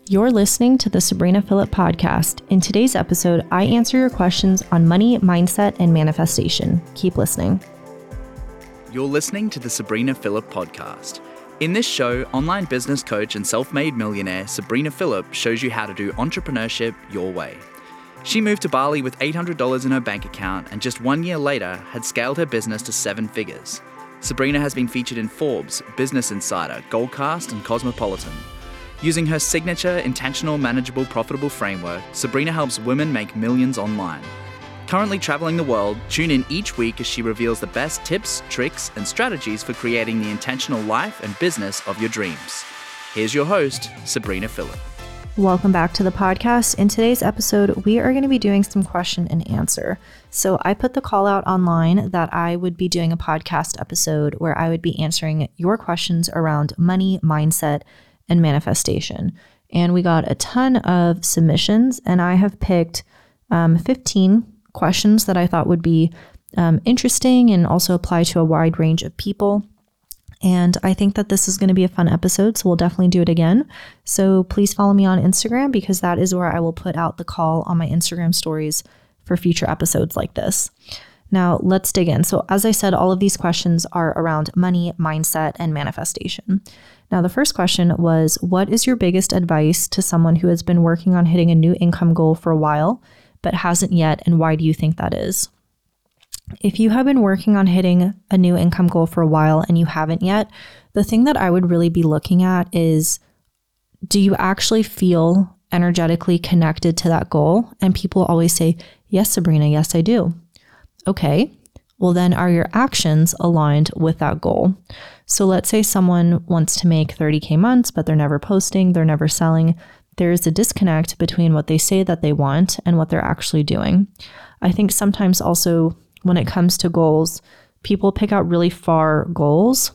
You're listening to the Sabrina Philipp podcast. In today's episode, I answer your questions on money, mindset, and manifestation. Keep listening. You're listening to the Sabrina Philipp podcast. In this show, online business coach and self-made millionaire Sabrina Philipp shows you how to do entrepreneurship your way. She moved to Bali with $800 in her bank account and just 1 year later had scaled her business to 7 figures. Sabrina has been featured in Forbes, Business Insider, Goldcast, and Cosmopolitan. Using her signature, intentional, manageable, profitable framework, Sabrina helps women make millions online. Currently traveling the world, tune in each week as she reveals the best tips, tricks, and strategies for creating the intentional life and business of your dreams. Here's your host, Sabrina Philipp. Welcome back to the podcast. In today's episode, we are going to be doing some question and answer. So I put the call out online that I would be doing a podcast episode where I would be answering your questions around money, mindset, and manifestation. And we got a ton of submissions, and I have picked 15 questions that I thought would be interesting and also apply to a wide range of people. And I think that this is going to be a fun episode, so we'll definitely do it again. So please follow me on Instagram because that is where I will put out the call on my Instagram stories for future episodes like this. Now let's dig in. So as I said, all of these questions are around money, mindset, and manifestation. Now, the first question was, what is your biggest advice to someone who has been working on hitting a new income goal for a while, but hasn't yet, and why do you think that is? If you have been working on hitting a new income goal for a while and you haven't yet, the thing that I would really be looking at is, do you actually feel energetically connected to that goal? And people always say, yes, Sabrina, yes, I do. Okay. Well, then are your actions aligned with that goal? So let's say someone wants to make 30K months, but they're never posting, they're never selling. There's a disconnect between what they say that they want and what they're actually doing. I think sometimes also when it comes to goals, people pick out really far goals,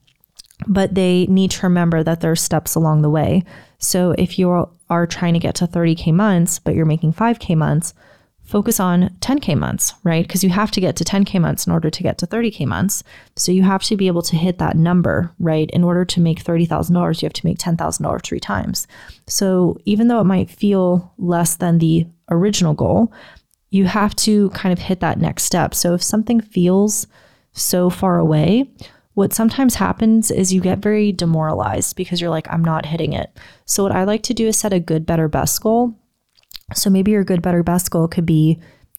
but they need to remember that there are steps along the way. So if you are trying to get to 30K months, but you're making 5K months, focus on 10K months, right? Because you have to get to 10K months in order to get to 30K months. So you have to be able to hit that number, right? In order to make $30,000, you have to make $10,000 3 times. So even though it might feel less than the original goal, you have to kind of hit that next step. So if something feels so far away, what sometimes happens is you get very demoralized because you're like, I'm not hitting it. So what I like to do is set a good, better, best goal. So maybe your good, better, best goal could be,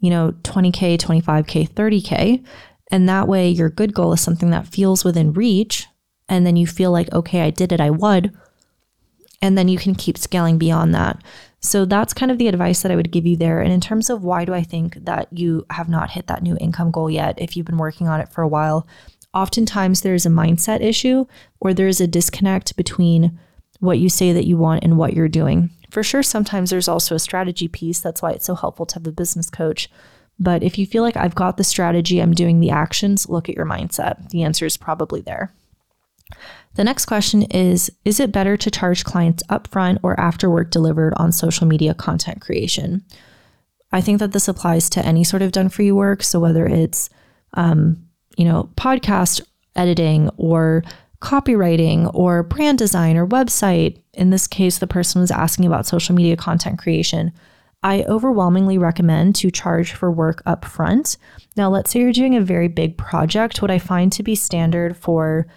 20K, 25K, 30K. And that way your good goal is something that feels within reach. And then you feel like, okay, I did it, I would. And then you can keep scaling beyond that. So that's kind of the advice that I would give you there. And in terms of why do I think that you have not hit that new income goal yet, if you've been working on it for a while, oftentimes there's a mindset issue or there's a disconnect between what you say that you want and what you're doing. For sure, sometimes there's also a strategy piece. That's why it's so helpful to have a business coach. But if you feel like I've got the strategy, I'm doing the actions, look at your mindset. The answer is probably there. The next question is it better to charge clients upfront or after work delivered on social media content creation? I think that this applies to any sort of done for you work. So whether it's, podcast editing or copywriting or brand design or website. In this case, the person was asking about social media content creation. I overwhelmingly recommend to charge for work up front. Now, let's say you're doing a very big project. What I find to be standard for,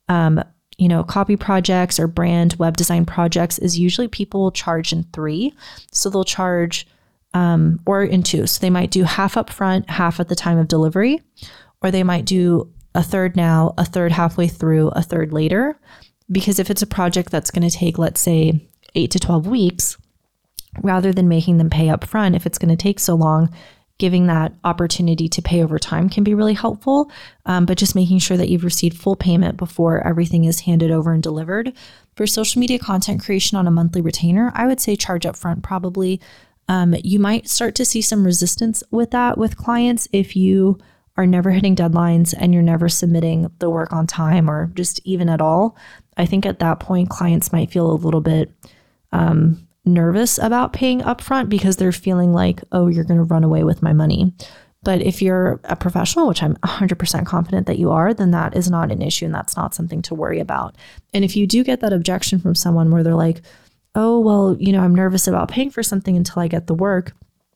copy projects or brand web design projects is usually people will charge in 3. So they'll charge, or in 2. So they might do half up front, half at the time of delivery, or they might do a third now, a third halfway through, a third later. Because if it's a project that's going to take, let's say, 8 to 12 weeks, rather than making them pay up front, if it's going to take so long, giving that opportunity to pay over time can be really helpful. But just making sure that you've received full payment before everything is handed over and delivered. For social media content creation on a monthly retainer, I would say charge up front probably. You might start to see some resistance with that with clients if you are never hitting deadlines and you're never submitting the work on time or just even at all. I think at that point, clients might feel a little bit nervous about paying upfront because they're feeling like, oh, you're going to run away with my money. But if you're a professional, which I'm 100% confident that you are, then that is not an issue and that's not something to worry about. And if you do get that objection from someone where they're like, oh, well, I'm nervous about paying for something until I get the work.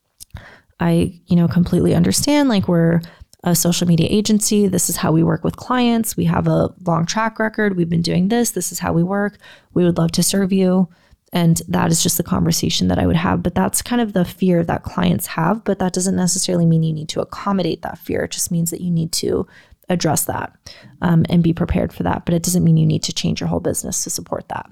I, completely understand. Like, we're a social media agency. This is how we work with clients. We have a long track record. We've been doing this. This is how we work. We would love to serve you. And that is just the conversation that I would have. But that's kind of the fear that clients have. But that doesn't necessarily mean you need to accommodate that fear. It just means that you need to address that and be prepared for that. But it doesn't mean you need to change your whole business to support that.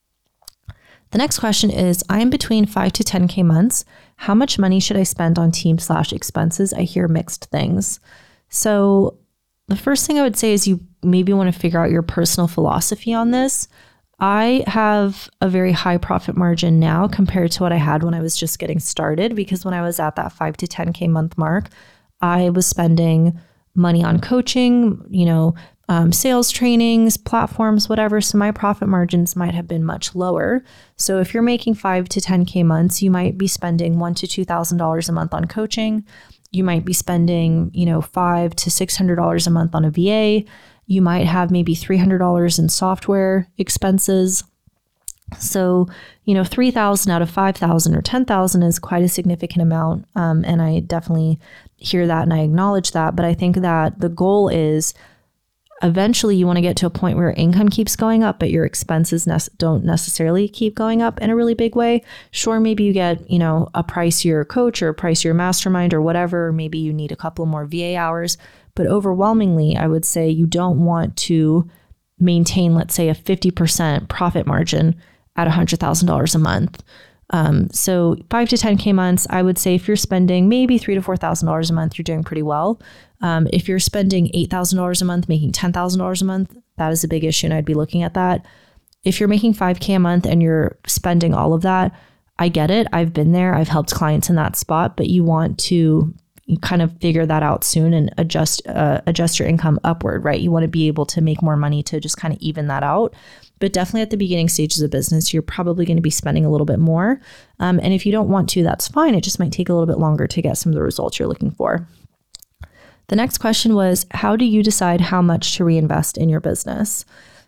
The next question is, I am between 5 to 10K months. How much money should I spend on team/expenses? I hear mixed things. So the first thing I would say is you maybe want to figure out your personal philosophy on this. I have a very high profit margin now compared to what I had when I was just getting started, because when I was at that 5 to 10K month mark, I was spending money on coaching, sales trainings, platforms, whatever. So my profit margins might have been much lower. So if you're making 5 to 10K months, you might be spending $1,000 to $2,000 a month on coaching. You might be spending, $500 to $600 a month on a VA. You might have maybe $300 in software expenses. So, $3,000 out of $5,000 or $10,000 is quite a significant amount. And I definitely hear that and I acknowledge that. But I think that the goal is eventually you want to get to a point where your income keeps going up, but your expenses don't necessarily keep going up in a really big way. Sure, maybe you get, a pricier coach or a pricier mastermind or whatever. Or maybe you need a couple more VA hours. But overwhelmingly, I would say you don't want to maintain, let's say, a 50% profit margin at $100,000 a month. So 5 to 10K months, I would say if you're spending maybe $3,000 to $4,000 a month, you're doing pretty well. If you're spending $8,000 a month, making $10,000 a month, that is a big issue. And I'd be looking at that. If you're making 5K a month and you're spending all of that, I get it. I've been there. I've helped clients in that spot, but you want to kind of figure that out soon and adjust your income upward, right? You want to be able to make more money to just kind of even that out. But definitely at the beginning stages of business, you're probably going to be spending a little bit more. And if you don't want to, that's fine. It just might take a little bit longer to get some of the results you're looking for. The next question was, how do you decide how much to reinvest in your business?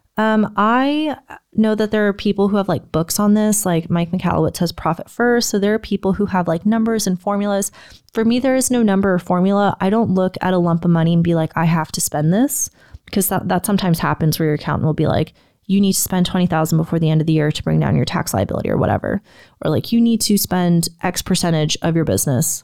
I know that there are people who have like books on this, like Mike Michalowicz has Profit First. So there are people who have like numbers and formulas. For me, there is no number or formula. I don't look at a lump of money and be like, I have to spend this, because that sometimes happens where your accountant will be like, you need to spend $20,000 before the end of the year to bring down your tax liability or whatever. Or like, you need to spend X percentage of your business,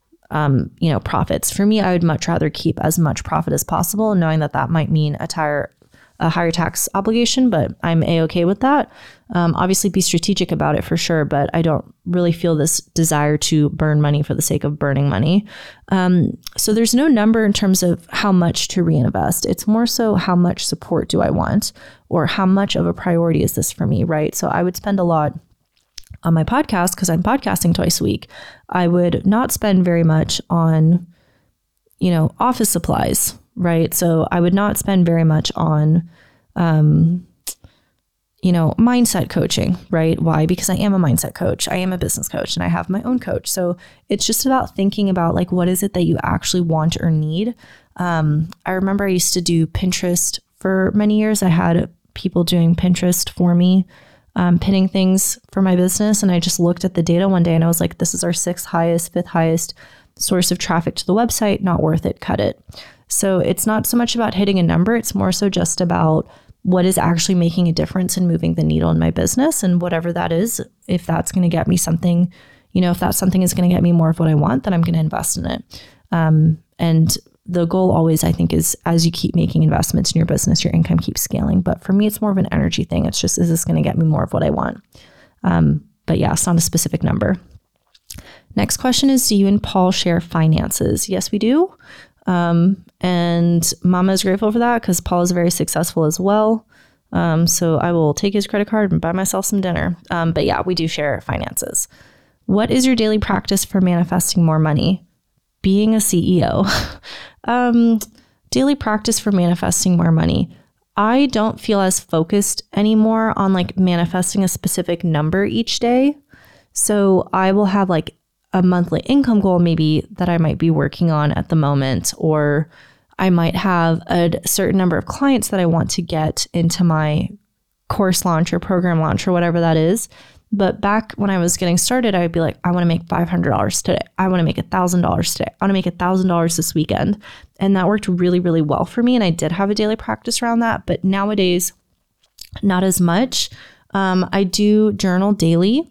profits. For me, I would much rather keep as much profit as possible, knowing that might mean a higher tax obligation, but I'm A-okay with that. Obviously be strategic about it for sure, but I don't really feel this desire to burn money for the sake of burning money. So there's no number in terms of how much to reinvest. It's more so how much support do I want, or how much of a priority is this for me, right? So I would spend a lot on my podcast because I'm podcasting twice a week. I would not spend very much on, office supplies, right? So I would not spend very much on, mindset coaching, right? Why? Because I am a mindset coach. I am a business coach and I have my own coach. So it's just about thinking about like, what is it that you actually want or need? I remember I used to do Pinterest for many years. I had people doing Pinterest for me, pinning things for my business. And I just looked at the data one day and I was like, this is our 6th highest, 5th highest source of traffic to the website. Not worth it. Cut it. So it's not so much about hitting a number. It's more so just about what is actually making a difference and moving the needle in my business. And whatever that is, if that's going to get me something, if that something is going to get me more of what I want, then I'm going to invest in it. And the goal always, I think, is as you keep making investments in your business, your income keeps scaling. But for me, it's more of an energy thing. It's just, is this going to get me more of what I want? But yeah, it's not a specific number. Next question is, do you and Paul share finances? Yes, we do. And Mama is grateful for that because Paul is very successful as well. So I will take his credit card and buy myself some dinner. But yeah, we do share finances. What is your daily practice for manifesting more money? Being a CEO. Daily practice for manifesting more money. I don't feel as focused anymore on like manifesting a specific number each day. So I will have like a monthly income goal maybe that I might be working on at the moment, or I might have a certain number of clients that I want to get into my course launch or program launch or whatever that is. But back when I was getting started, I would be like, I want to make $500 today. I want to make $1,000 today. I want to make $1,000 this weekend. And that worked really, really well for me. And I did have a daily practice around that. But nowadays, not as much. I do journal daily.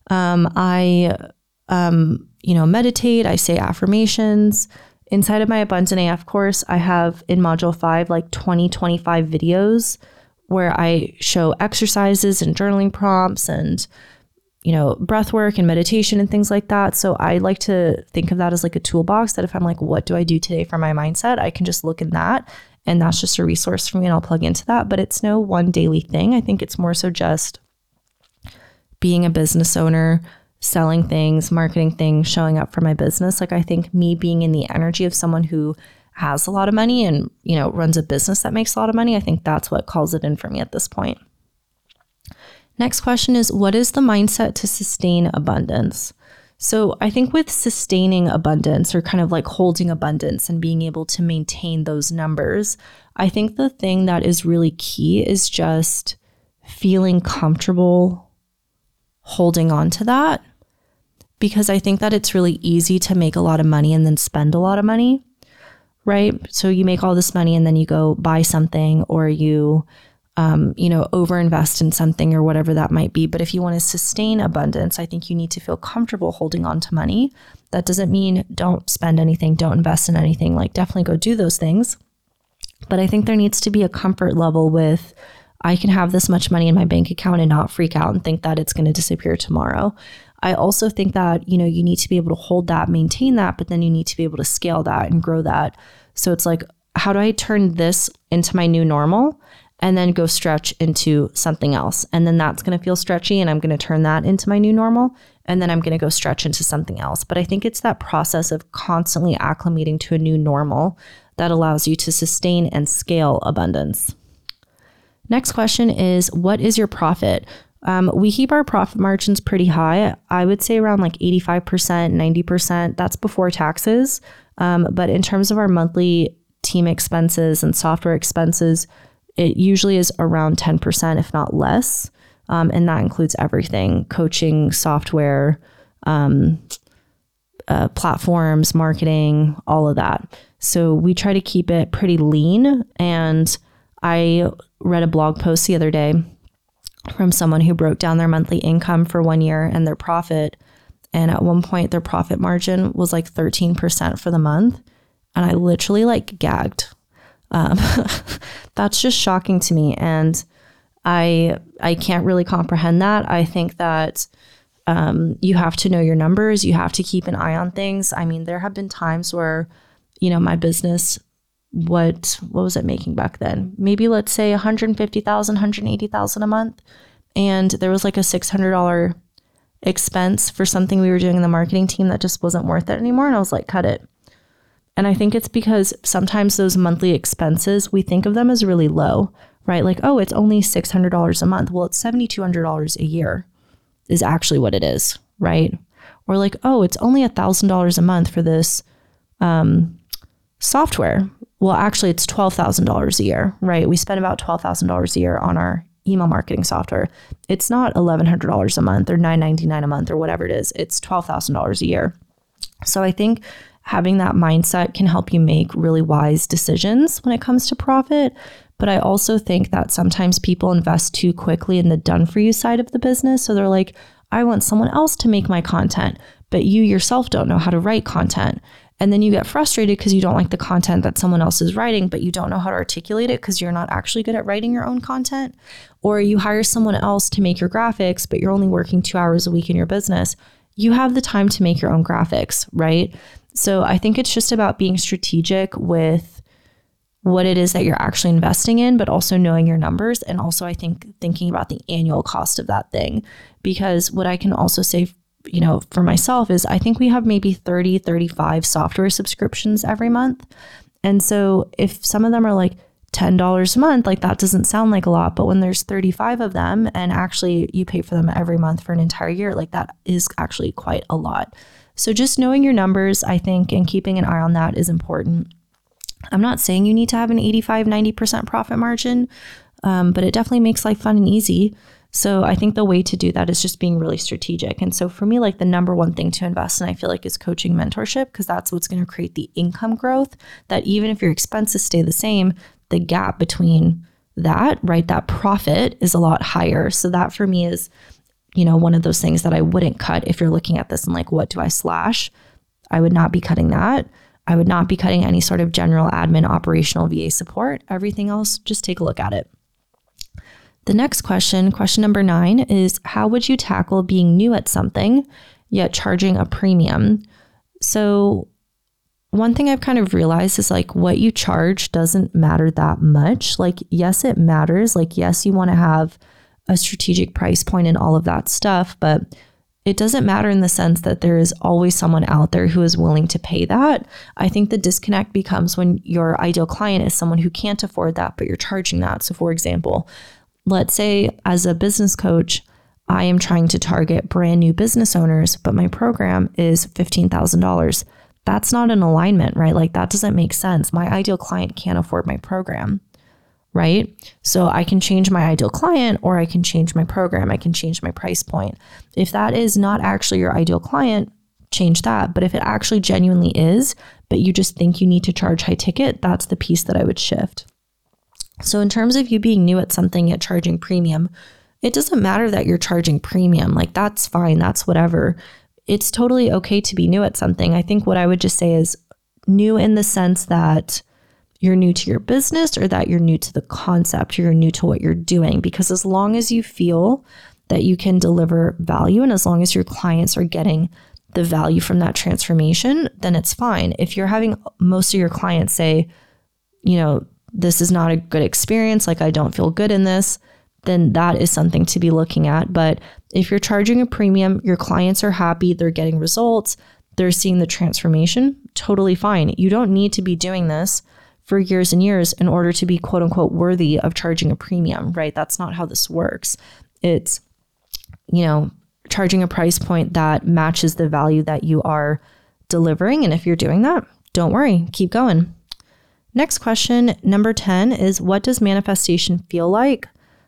I meditate. I say affirmations. Inside of my Abundant AF course, I have in module 5, like 25 videos where I show exercises and journaling prompts and, breath work and meditation and things like that. So I like to think of that as like a toolbox that if I'm like, what do I do today for my mindset? I can just look in that, and that's just a resource for me and I'll plug into that. But it's no one daily thing. I think it's more so just being a business owner, selling things, marketing things, showing up for my business. Like I think me being in the energy of someone who has a lot of money and, runs a business that makes a lot of money, I think that's what calls it in for me at this point. Next question is, what is the mindset to sustain abundance? So I think with sustaining abundance, or kind of like holding abundance and being able to maintain those numbers, I think the thing that is really key is just feeling comfortable holding on to that. Because I think that it's really easy to make a lot of money and then spend a lot of money, right? So you make all this money and then you go buy something, or you overinvest in something or whatever that might be. But if you want to sustain abundance, I think you need to feel comfortable holding on to money. That doesn't mean don't spend anything, don't invest in anything, like definitely go do those things. But I think there needs to be a comfort level with, I can have this much money in my bank account and not freak out and think that it's going to disappear tomorrow. I also think that, you need to be able to hold that, maintain that, but then you need to be able to scale that and grow that. So it's like, how do I turn this into my new normal and then go stretch into something else? And then that's going to feel stretchy and I'm going to turn that into my new normal. And then I'm going to go stretch into something else. But I think it's that process of constantly acclimating to a new normal that allows you to sustain and scale abundance. Next question is, what is your profit? We keep our profit margins pretty high. I would say around like 85%, 90%. That's before taxes. But in terms of our monthly team expenses and software expenses, it usually is around 10%, if not less. And that includes everything: coaching, software, platforms, marketing, all of that. So we try to keep it pretty lean. And I read a blog post the other day from someone who broke down their monthly income for 1 year and their profit. And at one point, their profit margin was like 13% for the month. And I literally like gagged. That's just shocking to me. And I can't really comprehend that. I think that you have to know your numbers. You have to keep an eye on things. I mean, there have been times where, my business, what was it making back then? Maybe let's say $150,000, $180,000 a month. And there was like a $600 expense for something we were doing in the marketing team that just wasn't worth it anymore. And I was like, cut it. And I think it's because sometimes those monthly expenses, we think of them as really low, right? Like, oh, it's only $600 a month. Well, it's $7,200 a year is actually what it is, right? Or like, oh, it's only $1,000 a month for this software. Well, actually, it's $12,000 a year, right? We spend about $12,000 a year on our email marketing software. It's not $1,100 a month or $999 a month or whatever it is. It's $12,000 a year. So I think having that mindset can help you make really wise decisions when it comes to profit. But I also think that sometimes people invest too quickly in the done for you side of the business. So they're like, I want someone else to make my content, but you yourself don't know how to write content. And then you get frustrated because you don't like the content that someone else is writing, but you don't know how to articulate it because you're not actually good at writing your own content. Or you hire someone else to make your graphics, but you're only working 2 hours a week in your business. You have the time to make your own graphics, right? So I think it's just about being strategic with what it is that you're actually investing in, but also knowing your numbers. And also, I think thinking about the annual cost of that thing, because what I can also say, for myself is I think we have maybe 30, 35 software subscriptions every month. And so if some of them are like $10 a month, like that doesn't sound like a lot, but when there's 35 of them and actually you pay for them every month for an entire year, like that is actually quite a lot. So just knowing your numbers, I think, and keeping an eye on that is important. I'm not saying you need to have an 85, 90% profit margin, but it definitely makes life fun and easy. So I think the way to do that is just being really strategic. And so for me, like the number one thing to invest in, I feel like, is coaching mentorship, because that's what's going to create the income growth that even if your expenses stay the same, the gap between that, right, that profit is a lot higher. So that for me is, one of those things that I wouldn't cut if you're looking at this and like, what do I slash? I would not be cutting that. I would not be cutting any sort of general admin, operational VA support. Everything else, just take a look at it. The next question number 9, is how would you tackle being new at something yet charging a premium? So one thing I've kind of realized is like what you charge doesn't matter that much. Like, yes, it matters. Like, yes, you want to have a strategic price point and all of that stuff, but it doesn't matter in the sense that there is always someone out there who is willing to pay that. I think the disconnect becomes when your ideal client is someone who can't afford that, but you're charging that. So for example, let's say as a business coach, I am trying to target brand new business owners, but my program is $15,000. That's not an alignment, right? Like that doesn't make sense. My ideal client can't afford my program, right? So I can change my ideal client, or I can change my program. I can change my price point. If that is not actually your ideal client, change that. But if it actually genuinely is, but you just think you need to charge high ticket, that's the piece that I would shift. So in terms of you being new at something yet charging premium, it doesn't matter that you're charging premium. Like that's fine. That's whatever. It's totally okay to be new at something. I think what I would just say is new in the sense that you're new to your business, or that you're new to the concept, or you're new to what you're doing. Because as long as you feel that you can deliver value, and as long as your clients are getting the value from that transformation, then it's fine. If you're having most of your clients say, this is not a good experience, like I don't feel good in this, then that is something to be looking at. But if you're charging a premium, your clients are happy, they're getting results, they're seeing the transformation, totally fine. You don't need to be doing this for years and years in order to be quote unquote worthy of charging a premium, right? That's not how this works. It's, charging a price point that matches the value that you are delivering. And if you're doing that, don't worry, keep going. Next question, number 10, is what does manifestation feel like?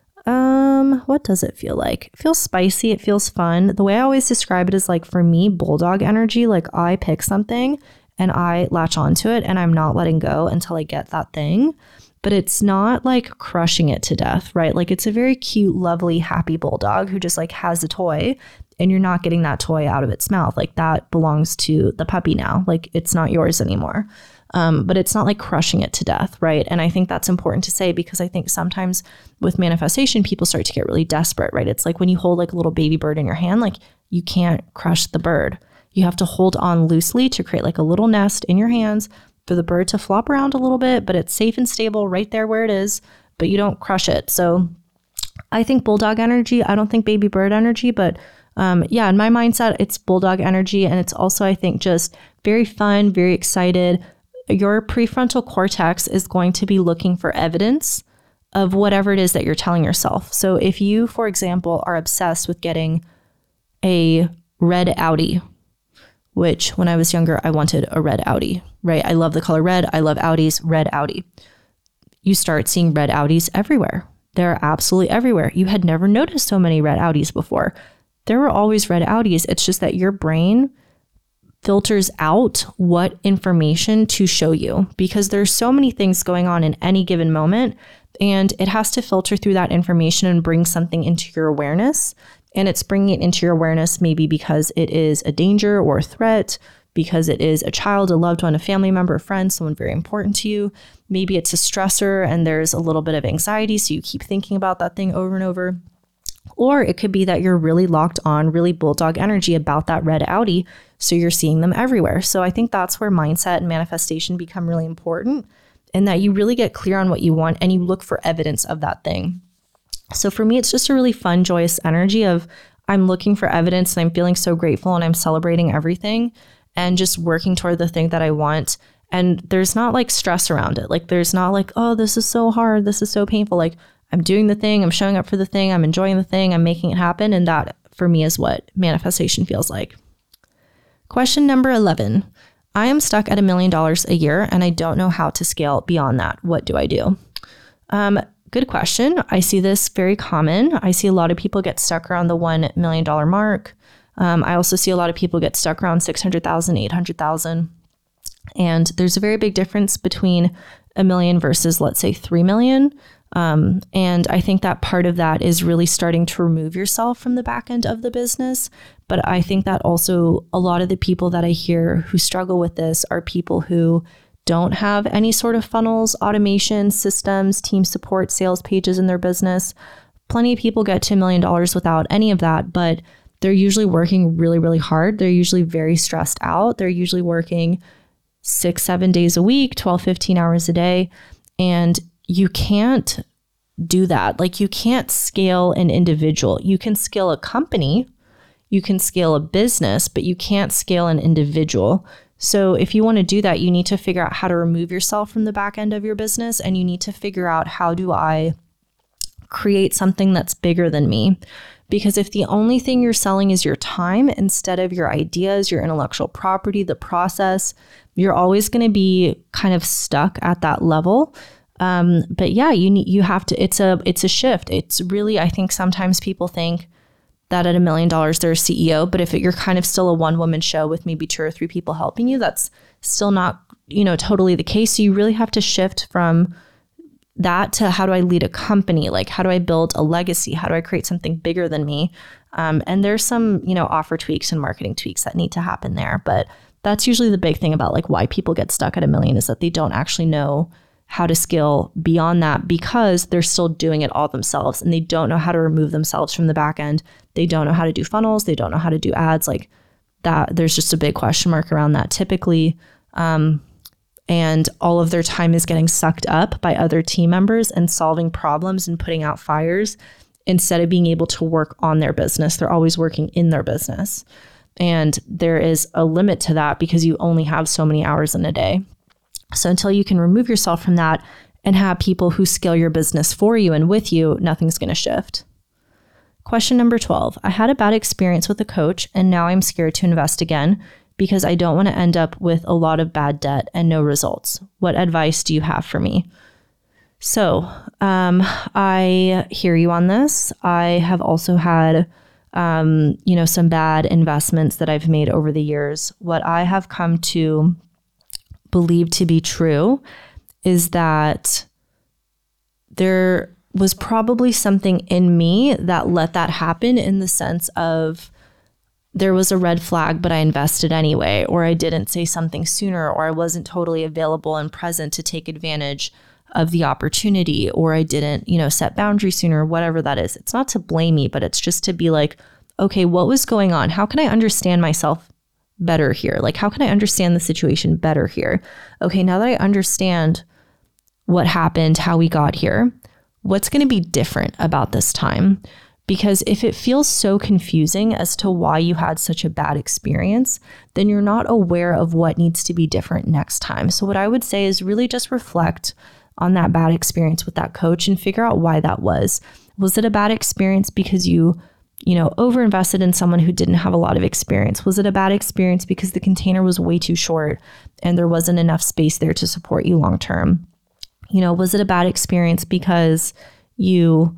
What does it feel like? It feels spicy. It feels fun. The way I always describe it is like, for me, bulldog energy. Like I pick something and I latch onto it and I'm not letting go until I get that thing. But it's not like crushing it to death, right? Like it's a very cute, lovely, happy bulldog who just like has a toy, and you're not getting that toy out of its mouth. Like that belongs to the puppy now. Like it's not yours anymore. But it's not like crushing it to death, right? And I think that's important to say, because I think sometimes with manifestation, people start to get really desperate, right? It's like when you hold like a little baby bird in your hand, like you can't crush the bird. You have to hold on loosely to create like a little nest in your hands for the bird to flop around a little bit, but it's safe and stable right there where it is, but you don't crush it. So I think bulldog energy. I don't think baby bird energy, but in my mindset, it's bulldog energy. And it's also, I think, just very fun, very excited. Your prefrontal cortex is going to be looking for evidence of whatever it is that you're telling yourself. So if you, for example, are obsessed with getting a red Audi, which when I was younger, I wanted a red Audi, right? I love the color red. I love Audis, red Audi. You start seeing red Audis everywhere. They're absolutely everywhere. You had never noticed so many red Audis before. There were always red Audis. It's just that your brain filters out what information to show you, because there's so many things going on in any given moment, and it has to filter through that information and bring something into your awareness. And it's bringing it into your awareness maybe because it is a danger or a threat, because it is a child, a loved one, a family member, a friend, someone very important to you. Maybe it's a stressor and there's a little bit of anxiety, so you keep thinking about that thing over and over. Or it could be that you're really locked on, really bulldog energy about that red Audi, so you're seeing them everywhere. So I think that's where mindset and manifestation become really important, and that you really get clear on what you want and you look for evidence of that thing. So for me, it's just a really fun, joyous energy of I'm looking for evidence and I'm feeling so grateful and I'm celebrating everything and just working toward the thing that I want. And there's not like stress around it. Like there's not like, oh, this is so hard, this is so painful. Like I'm doing the thing, I'm showing up for the thing, I'm enjoying the thing, I'm making it happen. And that for me is what manifestation feels like. Question number 11. I am stuck at $1 million a year and I don't know how to scale beyond that. What do I do? good question. I see this very common. I see a lot of people get stuck around the $1 million mark. I also see a lot of people get stuck around 600,000, 800,000. And there's a very big difference between $1 million versus, let's say, 3 million. And I think that part of that is really starting to remove yourself from the back end of the business. But I think that also a lot of the people that I hear who struggle with this are people who don't have any sort of funnels, automation, systems, team support, sales pages in their business. Plenty of people get to $1 million without any of that, but they're usually working really, really hard. They're usually very stressed out. They're usually working 6-7 days a week, 12-15 hours a day. And you can't do that. Like, you can't scale an individual. You can scale a company, you can scale a business, but you can't scale an individual. So if you want to do that, you need to figure out how to remove yourself from the back end of your business, and you need to figure out, how do I create something that's bigger than me? Because if the only thing you're selling is your time instead of your ideas, your intellectual property, the process, you're always going to be kind of stuck at that level. But yeah, you have to, it's a shift. It's really, I think sometimes people think that at $1 million, they're a CEO, but if you're kind of still a one-woman show with maybe 2 or 3 people helping you, that's still not, totally the case. So you really have to shift from that to, how do I lead a company? Like, how do I build a legacy? How do I create something bigger than me? And there's some, offer tweaks and marketing tweaks that need to happen there. But that's usually the big thing about like why people get stuck at $1 million, is that they don't actually know how to scale beyond that, because they're still doing it all themselves and they don't know how to remove themselves from the back end. They don't know how to do funnels. They don't know how to do ads like that. There's just a big question mark around that typically. And all of their time is getting sucked up by other team members and solving problems and putting out fires instead of being able to work on their business. They're always working in their business. And there is a limit to that because you only have so many hours in a day. So until you can remove yourself from that and have people who scale your business for you and with you, nothing's going to shift. Question number 12. I had a bad experience with a coach and now I'm scared to invest again because I don't want to end up with a lot of bad debt and no results. What advice do you have for me? So I hear you on this. I have also had, some bad investments that I've made over the years. What I have come to believe to be true is that there was probably something in me that let that happen, in the sense of there was a red flag, but I invested anyway, or I didn't say something sooner, or I wasn't totally available and present to take advantage of the opportunity, or I didn't, set boundaries sooner, whatever that is. It's not to blame me, but it's just to be like, okay, what was going on? How can I understand myself better here? Like, how can I understand the situation better here? Okay, now that I understand what happened, how we got here, what's going to be different about this time? Because if it feels so confusing as to why you had such a bad experience, then you're not aware of what needs to be different next time. So what I would say is really just reflect on that bad experience with that coach and figure out why that was. Was it a bad experience because you overinvested in someone who didn't have a lot of experience? Was it a bad experience because the container was way too short and there wasn't enough space there to support you long term? Was it a bad experience because you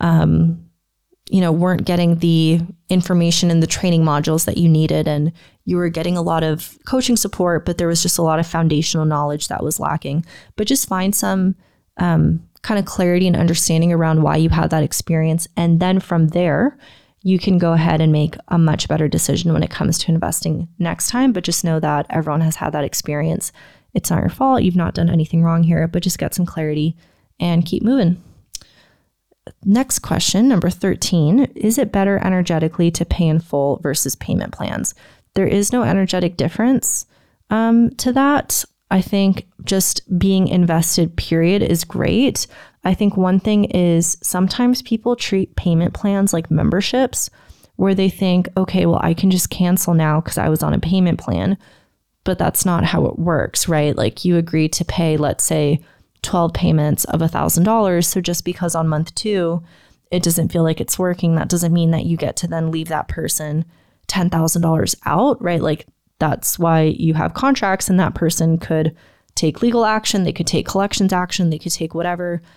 weren't getting the information and the training modules that you needed, and you were getting a lot of coaching support, but there was just a lot of foundational knowledge that was lacking? But just find some kind of clarity and understanding around why you had that experience. And then from there, you can go ahead and make a much better decision when it comes to investing next time. But just know that everyone has had that experience. It's not your fault. You've not done anything wrong here, but just get some clarity and keep moving. Next question, number 13, is it better energetically to pay in full versus payment plans? There is no energetic difference to that. I think just being invested, period, is great. I think one thing is sometimes people treat payment plans like memberships, where they think, okay, well, I can just cancel now because I was on a payment plan. But that's not how it works, right? Like, you agreed to pay, let's say, 12 payments of $1,000. So just because on month 2, it doesn't feel like it's working, that doesn't mean that you get to then leave that person $10,000 out, right? Like, that's why you have contracts, and that person could take legal action. They could take collections action. They could take whatever.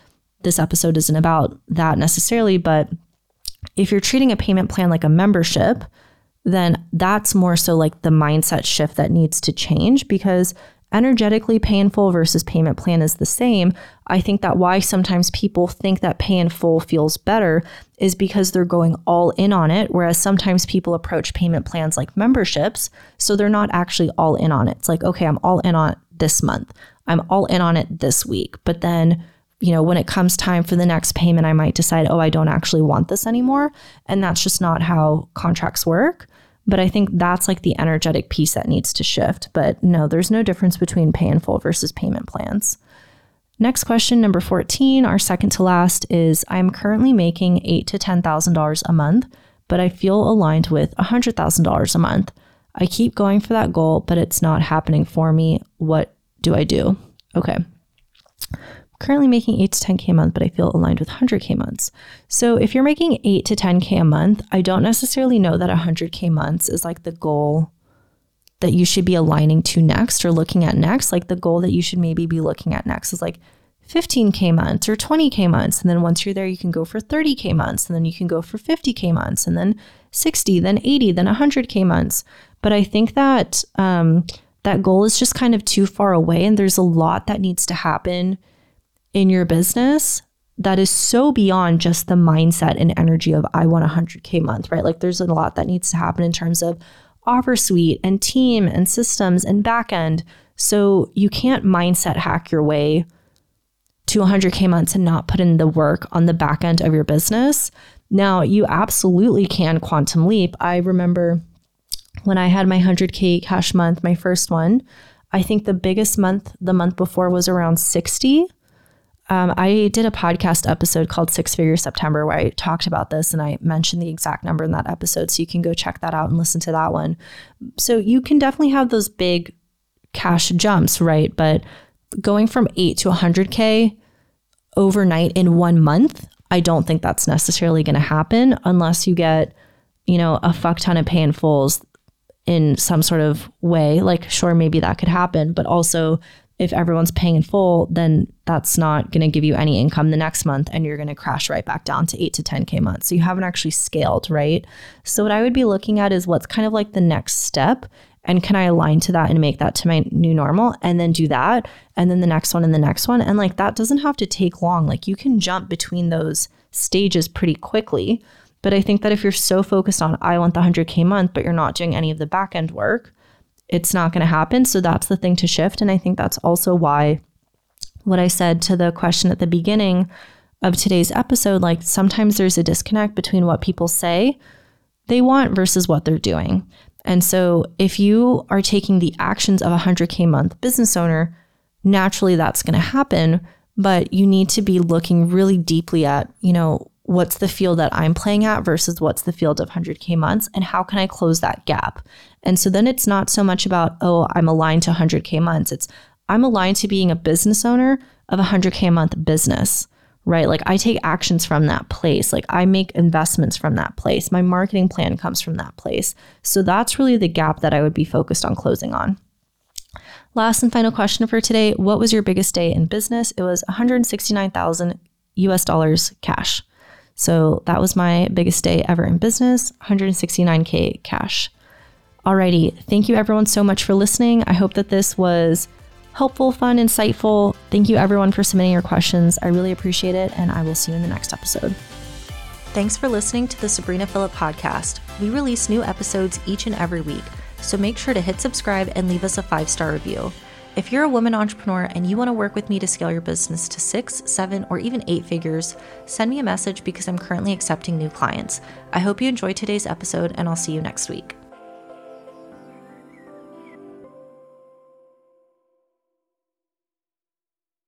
this episode isn't about that necessarily, but if you're treating a payment plan like a membership, then that's more so like the mindset shift that needs to change, because energetically pay in full versus payment plan is the same. I think that why sometimes people think that pay in full feels better is because they're going all in on it, whereas sometimes people approach payment plans like memberships, so they're not actually all in on it. It's like, okay, I'm all in on it this month. I'm all in on it this week. But then, when it comes time for the next payment, I might decide, I don't actually want this anymore. And that's just not how contracts work. But I think that's like the energetic piece that needs to shift. But no, there's no difference between pay in full versus payment plans. Next question, number 14, our second to last, is I'm currently making $8,000 to $10,000 a month, but I feel aligned with $100,000 a month. I keep going for that goal, but it's not happening for me. What do I do? Okay. Currently making 8 to 10K a month, but I feel aligned with 100K months. So if you're making 8 to 10K a month, I don't necessarily know that 100K months is like the goal that you should be aligning to next or looking at next. Like the goal that you should maybe be looking at next is like 15K months or 20K months. And then once you're there, you can go for 30K months, and then you can go for 50K months, and then 60, then 80, then 100K months. But I think that that goal is just kind of too far away, and there's a lot that needs to happen in your business that is so beyond just the mindset and energy of I want 100K month, right? Like there's a lot that needs to happen in terms of offer suite and team and systems and back end. So you can't mindset hack your way to 100K months and not put in the work on the back end of your business. Now, you absolutely can quantum leap. I remember when I had my 100K cash month, my first one, I think the biggest month, the month before, was around 60. I did a podcast episode called 6 Figure September where I talked about this, and I mentioned the exact number in that episode. So you can go check that out and listen to that one. So you can definitely have those big cash jumps, right? But going from 8 to 100K overnight in 1 month, I don't think that's necessarily going to happen unless you get, a fuck ton of pay in fulls in some sort of way. Like, sure, maybe that could happen, but also if everyone's paying in full, then that's not going to give you any income the next month, and you're going to crash right back down to 8 to 10K months. So you haven't actually scaled, right? So what I would be looking at is what's kind of like the next step, and can I align to that and make that to my new normal, and then do that, and then the next one and the next one. And like, that doesn't have to take long. Like, you can jump between those stages pretty quickly. But I think that if you're so focused on, I want the 100K month, but you're not doing any of the back end work, it's not going to happen. So that's the thing to shift. And I think that's also why what I said to the question at the beginning of today's episode, like sometimes there's a disconnect between what people say they want versus what they're doing. And so if you are taking the actions of a 100K month business owner, naturally that's going to happen, but you need to be looking really deeply at, what's the field that I'm playing at versus what's the field of 100K months, and how can I close that gap? And so then it's not so much about, I'm aligned to 100K months. It's I'm aligned to being a business owner of a 100K a month business, right? Like, I take actions from that place. Like, I make investments from that place. My marketing plan comes from that place. So that's really the gap that I would be focused on closing on. Last and final question for today. What was your biggest day in business? It was $169,000 US cash. So that was my biggest day ever in business, 169K cash. Alrighty. Thank you everyone so much for listening. I hope that this was helpful, fun, insightful. Thank you everyone for submitting your questions. I really appreciate it, and I will see you in the next episode. Thanks for listening to the Sabrina Philipp podcast. We release new episodes each and every week, so make sure to hit subscribe and leave us a 5-star review. If you're a woman entrepreneur and you want to work with me to scale your business to 6, 7, or even 8 figures, send me a message because I'm currently accepting new clients. I hope you enjoyed today's episode, and I'll see you next week.